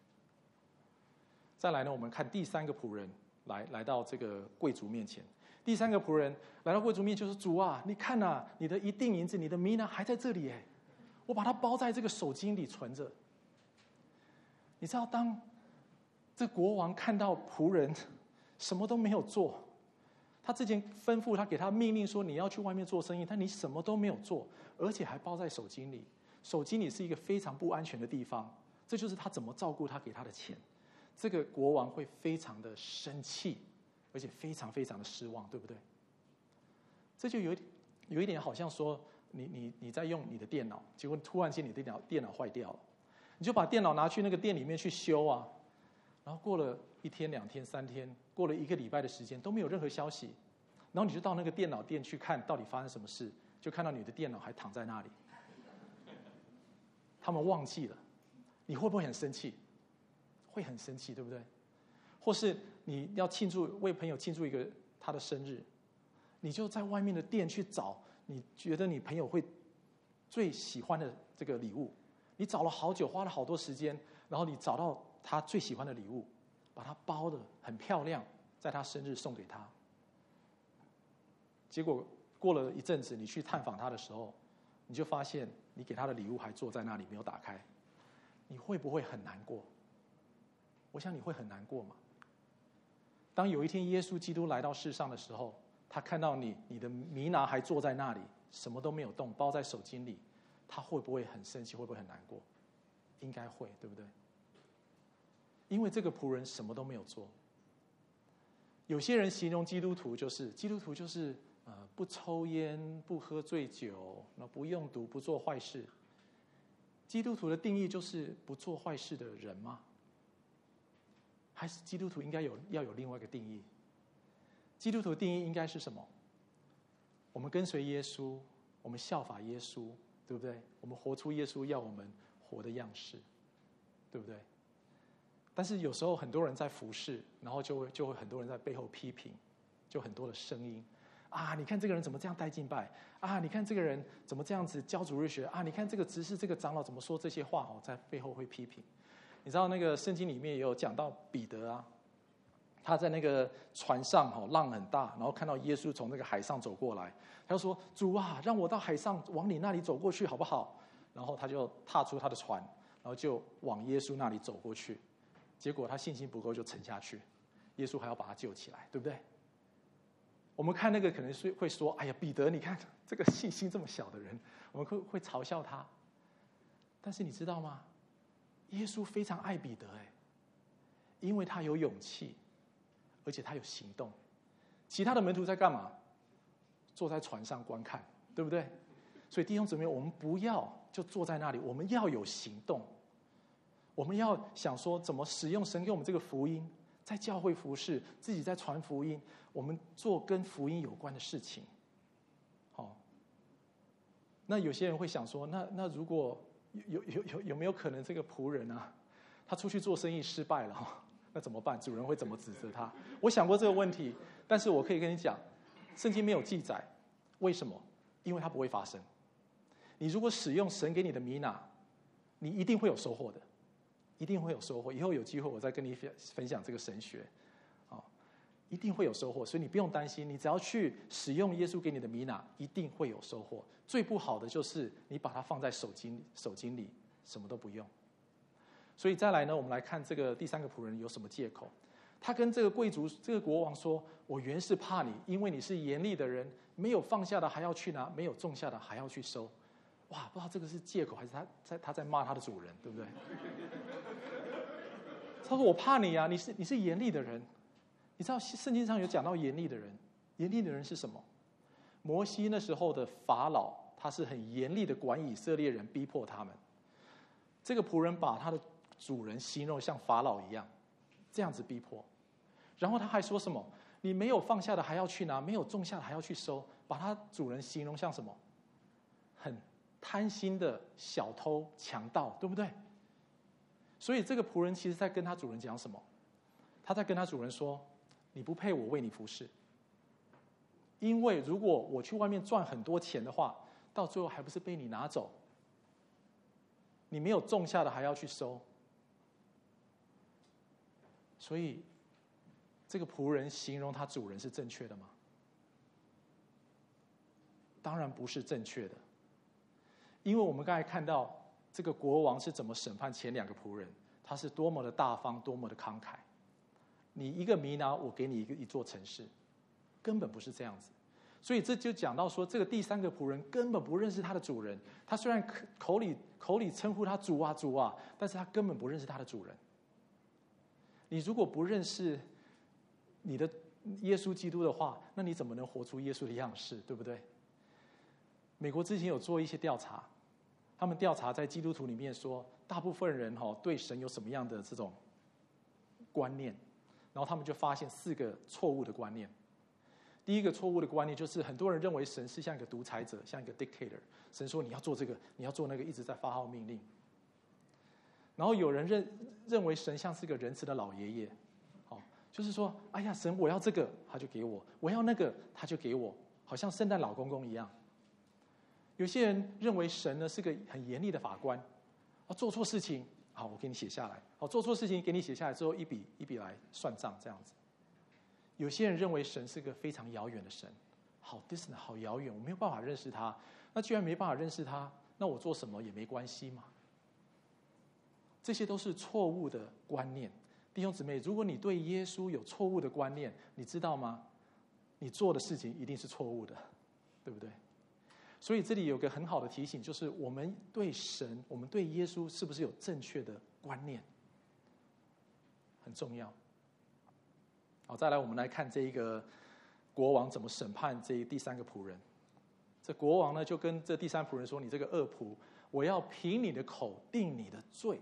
再来呢，我们看第3个仆人来到这个贵族面前。第3个仆人来到贵族面前，就说：“主啊，你看啊，你的一锭银子，你的米呢还在这里耶，我把它包在这个手巾里存着。”你知道，当这国王看到仆人什么都没有做，他之前吩咐他给他命令说：“你要去外面做生意。”但你什么都没有做，而且还包在手巾里。手巾里是一个非常不安全的地方，这就是他怎么照顾他给他的钱。这个国王会非常的生气，而且非常非常的失望，对不对？这就有一点好像说你在用你的电脑，结果突然间你的电脑坏掉了，你就把电脑拿去那个店里面去修啊，然后过了1天、2天、3天，过了1个礼拜的时间都没有任何消息，然后你就到那个电脑店去看到底发生什么事，就看到你的电脑还躺在那里，他们忘记了，你会不会很生气？会很生气，对不对？或是你要为朋友庆祝他的生日，你就在外面的店去找你觉得你朋友会最喜欢的这个礼物，你找了好久，花了好多时间，然后你找到他最喜欢的礼物，把它包得很漂亮，在他生日送给他。结果过了一阵子，你去探访他的时候，你就发现你给他的礼物还坐在那里没有打开，你会不会很难过？我想你会很难过嘛。当有一天耶稣基督来到世上的时候，他看到你的弥拿还坐在那里，什么都没有动，包在手巾里，他会不会很生气？会不会很难过？应该会，对不对？因为这个仆人什么都没有做。有些人形容基督徒就是不抽烟、不喝醉酒、不用毒、不做坏事。基督徒的定义就是不做坏事的人吗？还是基督徒应该要有另外一个定义？基督徒的定义应该是什么？我们跟随耶稣，我们效法耶稣，对不对？我们活出耶稣要我们活的样式，对不对？但是有时候很多人在服侍，然后就会很多人在背后批评，就很多的声音啊，你看这个人怎么这样带敬拜啊，你看这个人怎么这样子教主日学啊，你看这个执事这个长老怎么说这些话哦，在背后会批评。你知道那个圣经里面也有讲到彼得啊，他在那个船上浪很大，然后看到耶稣从那个海上走过来，他就说：“主啊，让我到海上往你那里走过去好不好？”然后他就踏出他的船，然后就往耶稣那里走过去。结果他信心不够就沉下去，耶稣还要把他救起来，对不对？我们看那个可能是会说：“哎呀，彼得，你看这个信心这么小的人。”我们会嘲笑他。但是你知道吗？耶稣非常爱彼得，因为他有勇气，而且他有行动。其他的门徒在干嘛？坐在船上观看，对不对？所以弟兄姊妹，我们不要就坐在那里，我们要有行动。我们要想说怎么使用神给我们这个福音，在教会服事，自己在传福音，我们做跟福音有关的事情。那有些人会想说，那如果有没有可能这个仆人啊，他出去做生意失败了，那怎么办？主人会怎么指责他？我想过这个问题，但是我可以跟你讲，圣经没有记载，为什么？因为它不会发生。你如果使用神给你的米娜，你一定会有收获的，一定会有收获。以后有机会我再跟你分享这个神学，一定会有收获。所以你不用担心，你只要去使用耶稣给你的米娜，一定会有收获。最不好的就是你把它放在手巾里，什么都不用。所以再来呢，我们来看这个第三个仆人有什么借口。他跟这个贵族、这个国王说：“我原是怕你，因为你是严厉的人，没有放下的还要去拿，没有种下的还要去收。”哇，不知道这个是借口还是他在骂他的主人，对不对？他说：“我怕你啊，你是严厉的人。”你知道圣经上有讲到严厉的人，严厉的人是什么？摩西那时候的法老，他是很严厉的管以色列人，逼迫他们。这个仆人把他的主人形容像法老一样，这样子逼迫。然后他还说什么？你没有放下的还要去拿，没有种下的还要去收，把他主人形容像什么？很贪心的小偷、强盗，对不对？所以这个仆人其实在跟他主人讲什么？他在跟他主人说：“你不配我为你服侍，因为如果我去外面赚很多钱的话，到最后还不是被你拿走？你没有种下的还要去收。”所以这个仆人形容他主人是正确的吗？当然不是正确的，因为我们刚才看到这个国王是怎么审判前两个仆人，他是多么的大方，多么的慷慨。你一个米拿，我给你一座城市，根本不是这样子。所以这就讲到说，这个第三个仆人根本不认识他的主人。他虽然口里称呼他主啊主啊，但是他根本不认识他的主人。你如果不认识你的耶稣基督的话，那你怎么能活出耶稣的样式，对不对？美国之前有做一些调查，他们调查在基督徒里面说，大部分人对神有什么样的这种观念，然后他们就发现4个错误的观念。第一个错误的观念就是很多人认为神是像一个独裁者，像一个 dictator， 神说你要做这个，你要做那个，一直在发号命令。然后有人认为神像是个仁慈的老爷爷，就是说，哎呀，神我要这个他就给我，我要那个他就给我，好像圣诞老公公一样。有些人认为神呢是个很严厉的法官，做错事情好我给你写下来，做错事情给你写下来之后一笔一笔来算账这样子。有些人认为神是个非常遥远的神，好 distant 好遥远，我没有办法认识他。那既然没办法认识他，那我做什么也没关系嘛。这些都是错误的观念。弟兄姊妹，如果你对耶稣有错误的观念，你知道吗？你做的事情一定是错误的，对不对？所以这里有个很好的提醒，就是我们对神，我们对耶稣是不是有正确的观念，很重要。好，再来我们来看这一个国王怎么审判这第三个仆人。这国王呢就跟这第三仆人说：“你这个恶仆，我要凭你的口定你的罪。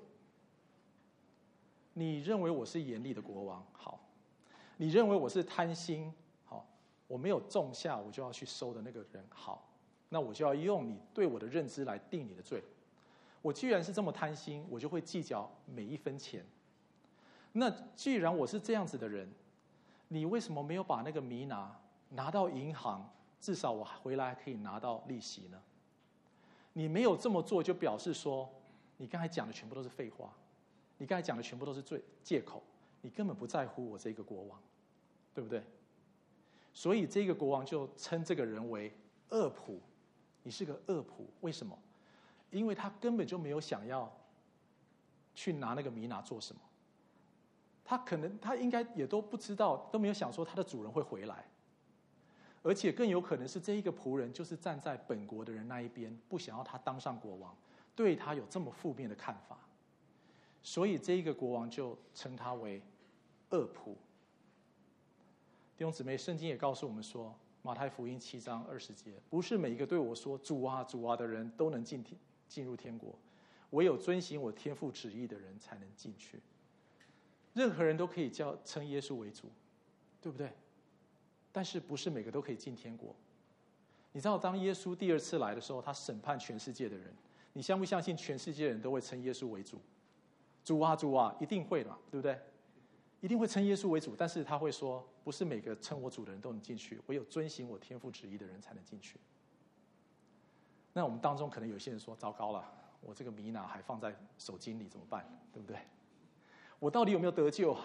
你认为我是严厉的国王，好；你认为我是贪心，好，我没有种下我就要去收的那个人，好，那我就要用你对我的认知来定你的罪。 我既然是这么贪心，我就会计较每一分钱。那既然我是这样子的人，你为什么没有把那个米拿到银行，至少我回来可以拿到利息呢？你没有这么做，就表示说，你刚才讲的全部都是废话，你刚才讲的全部都是借口，你根本不在乎我这个国王，对不对？所以这个国王就称这个人为恶仆，你是个恶仆。为什么？因为他根本就没有想要去拿那个米做什么，他应该也都不知道，都没有想说他的主人会回来，而且更有可能是这一个仆人就是站在本国的人那一边，不想要他当上国王，对他有这么负面的看法，所以这一个国王就称他为恶仆。弟兄姊妹，圣经也告诉我们说，马太福音7章20节，不是每一个对我说主啊主啊的人都能进入天国，唯有遵行我天父旨意的人才能进去。任何人都可以称耶稣为主，对不对？但是不是每个都可以进天国。你知道当耶稣第2次来的时候，他审判全世界的人，你相不相信全世界的人都会称耶稣为主？主啊主啊，一定会的嘛，对不对？一定会称耶稣为主，但是他会说，不是每个称我主的人都能进去，唯有遵行我天父旨意的人才能进去。那我们当中可能有些人说，糟糕了，我这个米还放在手巾里怎么办？对不对？我到底有没有得救？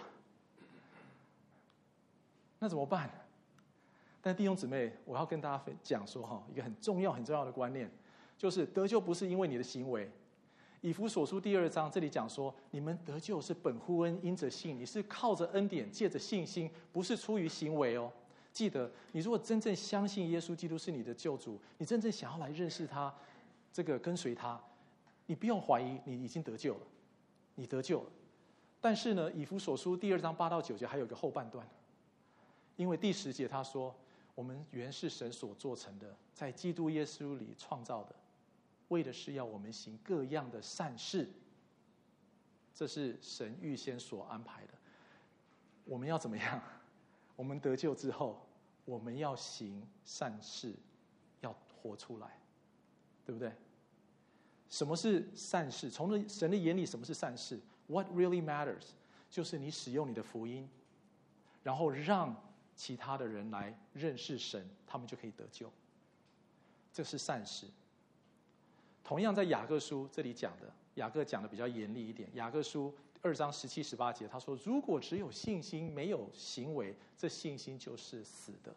那怎么办？但弟兄姊妹，我要跟大家讲说一个很重要的观念，就是得救不是因为你的行为。以弗所书第2章这里讲说，你们得救是本乎恩，因着信，你是靠着恩典，借着信心，不是出于行为哦。记得，你如果真正相信耶稣基督是你的救主，你真正想要来认识他，这个跟随他，你不用怀疑，你已经得救了，你得救了。但是呢，以弗所书第2章8到9节还有一个后半段，因为第10节他说，我们原是神所做成的，在基督耶稣里创造的，为的是要我们行各样的善事，这是神预先所安排的。我们要怎么样？我们得救之后，我们要行善事，要活出来，对不对？什么是善事？从神的眼里，什么是善事？ What really matters 就是你使用你的福音，然后让其他的人来认识神，他们就可以得救，这是善事。同样在雅各书这里讲的，雅各讲的比较严厉一点，雅各书2章17、18节，他说，如果只有信心没有行为，这信心就是死的。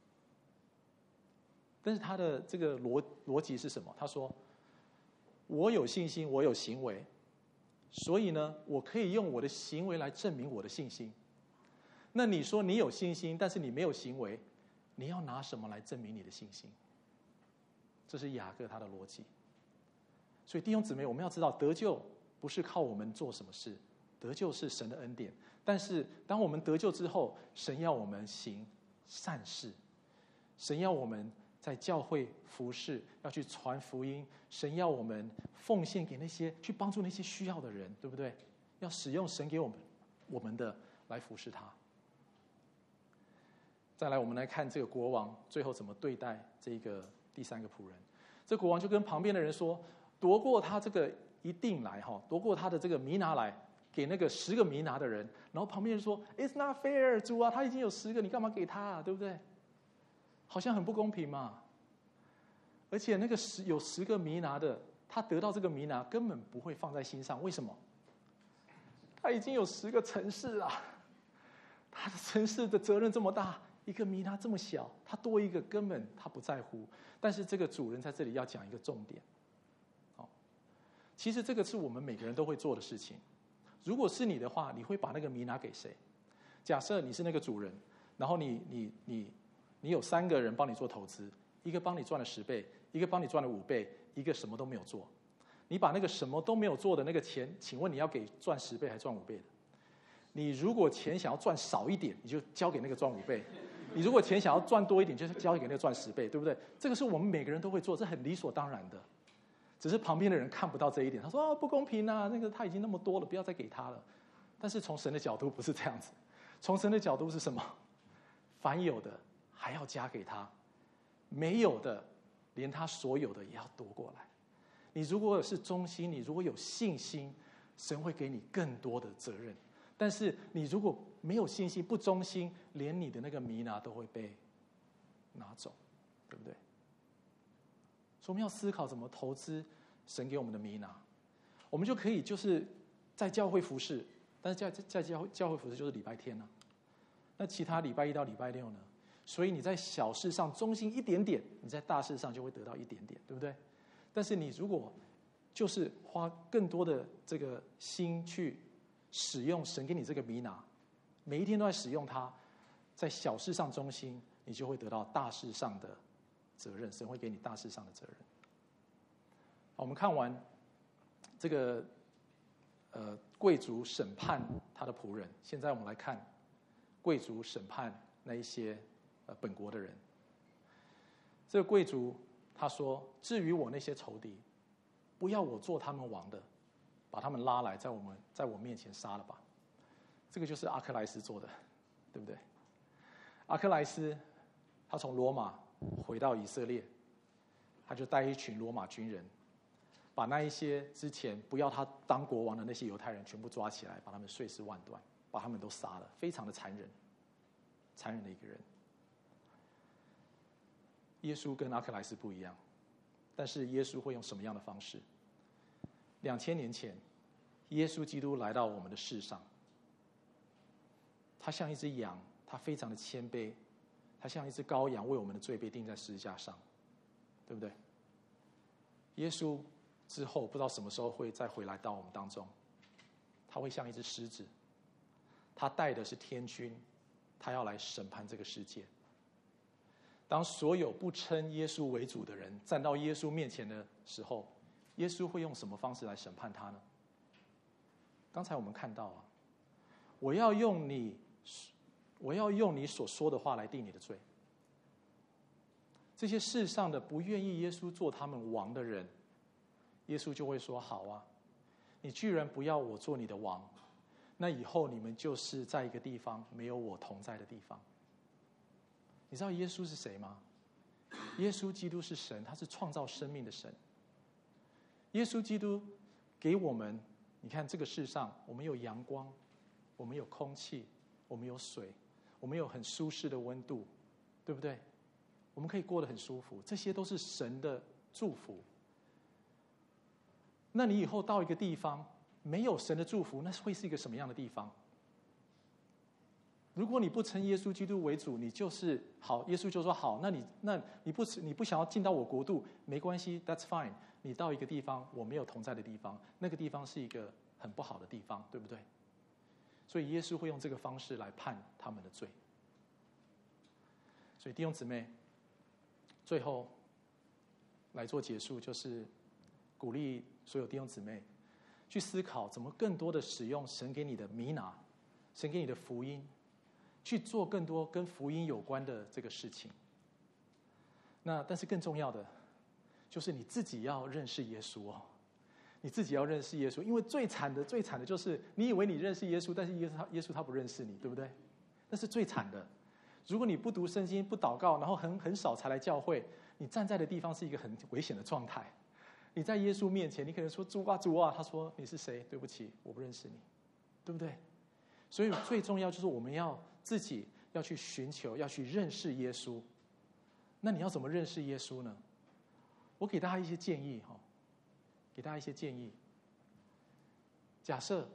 但是他的这个逻辑是什么？他说，我有信心，我有行为，所以呢，我可以用我的行为来证明我的信心。那你说你有信心，但是你没有行为，你要拿什么来证明你的信心？这是雅各他的逻辑。所以弟兄姊妹，我们要知道，得救不是靠我们做什么事，得救是神的恩典。但是当我们得救之后，神要我们行善事，神要我们在教会服事，要去传福音，神要我们奉献给那些，去帮助那些需要的人，对不对？要使用神给我们的来服事他。再来，我们来看这个国王最后怎么对待这个第3个仆人。这国王就跟旁边的人说，夺过他这个一定来，夺过他的这个米来，给那个10个米的人。然后旁边人说 ，It's not fair， 主啊，他已经有10个，你干嘛给他啊？对不对？好像很不公平嘛。而且那个有10个米的，他得到这个米根本不会放在心上。为什么？他已经有10个城市了，他的城市的责任这么大，一个米这么小，他多一个根本他不在乎。但是这个主人在这里要讲一个重点。其实这个是我们每个人都会做的事情。如果是你的话，你会把那个米给谁？假设你是那个主人，然后你有3个人帮你做投资，一个帮你赚了10倍，一个帮你赚了5倍，一个什么都没有做。你把那个什么都没有做的那个钱，请问你要给赚10倍还赚5倍的？你如果钱想要赚少一点，你就交给那个赚5倍；你如果钱想要赚多一点，就是交给那个赚10倍，对不对？这个是我们每个人都会做，这很理所当然的。只是旁边的人看不到这一点，他说不公平啊，那个他已经那么多了，不要再给他了。但是从神的角度不是这样子，从神的角度是什么？凡有的还要加给他，没有的连他所有的也要夺过来。 你如果是忠心，你如果有信心，神会给你更多的责任。但是你如果没有信心、不忠心，连你的那个米拿都会被拿走，对不对？所以我们要思考怎么投资神给我们的米拿，我们就可以就是在教会服侍，但是在教会服侍就是礼拜天啊，那其他礼拜一到礼拜六呢？所以你在小事上忠心一点点，你在大事上就会得到一点点，对不对？但是你如果就是花更多的这个心去使用神给你这个米拿，每一天都在使用它，在小事上忠心，你就会得到大事上的责任，神会给你大事上的责任。好，我们看完这个贵族审判他的仆人，现在我们来看贵族审判那一些本国的人。这个贵族他说：“至于我那些仇敌，不要我做他们王的，把他们拉来，在我面前杀了吧。”这个就是阿克莱斯做的，对不对？阿克莱斯他从罗马回到以色列，他就带一群罗马军人，把那一些之前不要他当国王的那些犹太人全部抓起来，把他们碎尸万段，把他们都杀了，非常的残忍的一个人。耶稣跟阿克莱斯不一样，但是耶稣会用什么样的方式？2000年前，耶稣基督来到我们的世上，他像一只羊，他非常的谦卑，他像一只羔羊，为我们的罪被钉在十字架上，对不对？耶稣之后不知道什么时候会再回来到我们当中，他会像一只狮子，他带的是天军，他要来审判这个世界。当所有不称耶稣为主的人站到耶稣面前的时候，耶稣会用什么方式来审判他呢？刚才我们看到啊，我要用你所说的话来定你的罪。这些世上的不愿意耶稣做他们王的人，耶稣就会说：好啊，你居然不要我做你的王，那以后你们就是在一个地方没有我同在的地方。你知道耶稣是谁吗？耶稣基督是神，他是创造生命的神。耶稣基督给我们，你看这个世上，我们有阳光，我们有空气，我们有水，我们有很舒适的温度，对不对？我们可以过得很舒服，这些都是神的祝福。那你以后到一个地方没有神的祝福，那会是一个什么样的地方？如果你不称耶稣基督为主，你就是好，耶稣就说好，那你不想要进到我国度，没关系 ，That's fine。你到一个地方我没有同在的地方，那个地方是一个很不好的地方，对不对？所以耶稣会用这个方式来判他们的罪。所以弟兄姊妹，最后来做结束，就是鼓励所有弟兄姊妹去思考，怎么更多的使用神给你的米拿，神给你的福音，去做更多跟福音有关的这个事情。但是更重要的，就是你自己要认识耶稣哦。你自己要认识耶稣，因为最惨的就是你以为你认识耶稣，但是耶稣他不认识你，对不对？那是最惨的。如果你不读圣经、不祷告，然后很少才来教会，你站在的地方是一个很危险的状态。你在耶稣面前，你可能说主啊主啊，他说你是谁？对不起，我不认识你，对不对？所以最重要就是我们要自己要去寻求，要去认识耶稣。那你要怎么认识耶稣呢？我给大家一些建议哈，给大家一些建议。假设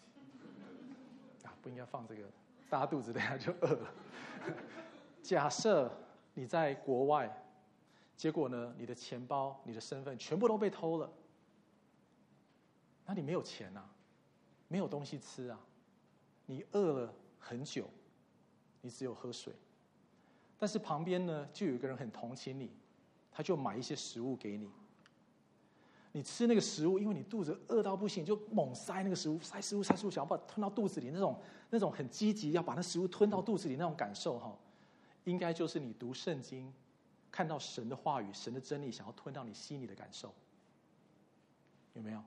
不应该放这个，大家肚子等一下就饿了。假设你在国外，结果呢，你的钱包、你的身份全部都被偷了，那你没有钱啊，没有东西吃啊，你饿了很久，你只有喝水。但是旁边呢，就有一个人很同情你，他就买一些食物给你。你吃那个食物，因为你肚子饿到不行，就猛塞那个食物，塞食物，想要把它吞到肚子里，那种很积极要把那食物吞到肚子里那种感受哈，应该就是你读圣经，看到神的话语、神的真理，想要吞到你心里的感受，有没有？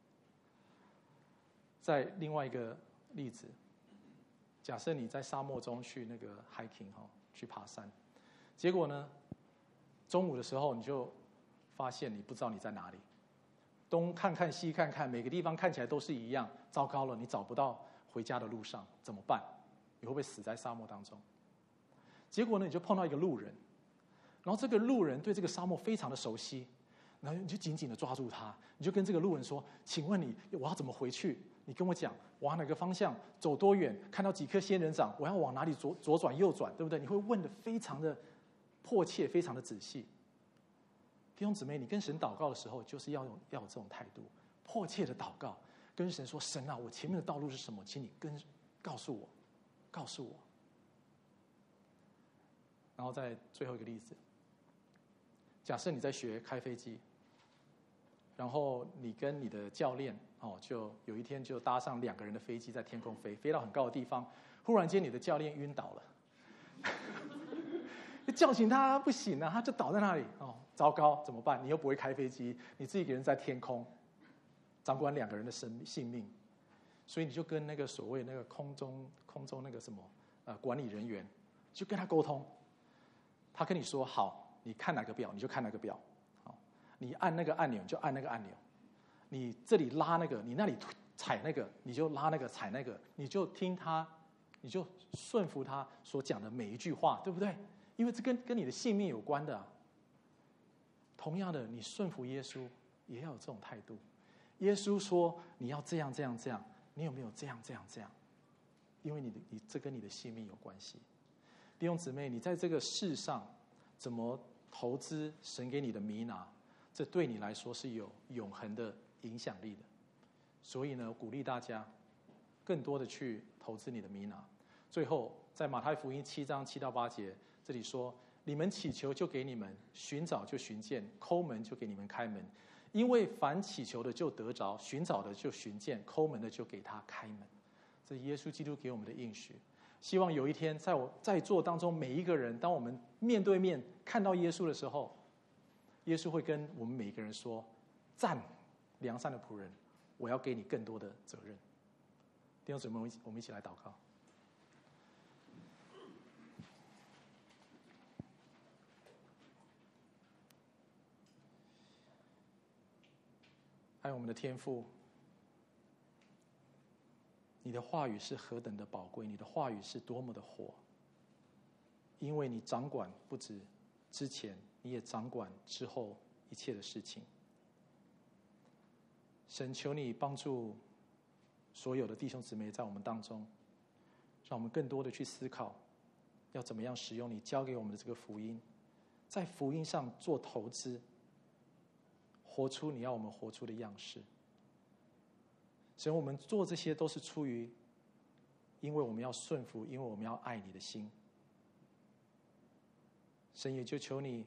再另外一个例子，假设你在沙漠中去那个 hiking 哈，去爬山，结果呢，中午的时候你就发现你不知道你在哪里。 东看看西看看，每个地方看起来都是一样，糟糕了，你找不到回家的路上，怎么办？你会不会死在沙漠当中？结果呢，你就碰到一个路人，然后这个路人对这个沙漠非常的熟悉，然后你就紧紧的抓住他，你就跟这个路人说：“请问你，我要怎么回去？你跟我讲，往哪个方向走多远？看到几棵仙人掌？我要往哪里左转右转？对不对？”你会问的非常的迫切，非常的仔细。弟兄姊妹，你跟神祷告的时候，就是要有这种态度，迫切的祷告，跟神说：“神啊，我前面的道路是什么？请你告诉我，告诉我。”然后再最后一个例子，假设你在学开飞机，然后你跟你的教练就有一天就搭上2个人的飞机在天空飞，飞到很高的地方，忽然间你的教练晕倒了。叫醒他不行啊，他就倒在那里。糟糕，怎么办？你又不会开飞机，你自己一个人在天空，掌管2个人的性命，所以你就跟那个所谓那个空中那个什么管理人员，就跟他沟通。他跟你说：“好，你看哪个表你就看哪个表，好，你按那个按钮就按那个按钮，你这里拉那个，你那里踩那个，你就拉那个踩那个，你就听他，你就顺服他所讲的每一句话，对不对？因为这跟你的性命有关的。同样的，你顺服耶稣也要有这种态度。耶稣说你要这样这样这样，你有没有这样这样这样？因为你这跟你的性命有关系。弟兄姊妹，你在这个世上怎么投资神给你的米拿，这对你来说是有永恒的影响力的。所以呢，鼓励大家更多的去投资你的米拿。最后，在马太福音7章7到8节，这里说：“你们祈求就给你们，寻找就寻见，叩门就给你们开门。因为凡祈求的就得着，寻找的就寻见，叩门的就给他开门。”这是耶稣基督给我们的应许。希望有一天，在座当中每一个人，当我们面对面看到耶稣的时候，耶稣会跟我们每一个人说：“赞，良善的仆人，我要给你更多的责任。”弟兄姊妹，我们一起来祷告。爱我们的天父，你的话语是何等的宝贵，你的话语是多么的活，因为你掌管不止之前，你也掌管之后一切的事情。神，求你帮助所有的弟兄姊妹在我们当中，让我们更多的去思考，要怎么样使用你交给我们的这个福音，在福音上做投资，活出你要我们活出的样式。神，我们做这些都是出于因为我们要顺服，因为我们要爱你的心。神，也就求你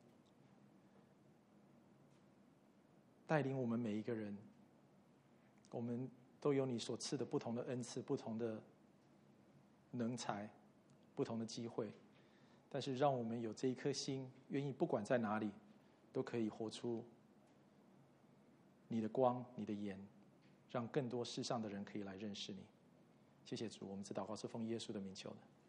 带领我们每一个人，我们都有你所赐的不同的恩赐，不同的能才，不同的机会，但是让我们有这一颗心，愿意不管在哪里都可以活出你的光，你的盐，让更多世上的人可以来认识你。谢谢主，我们这祷告是奉耶稣的名求的。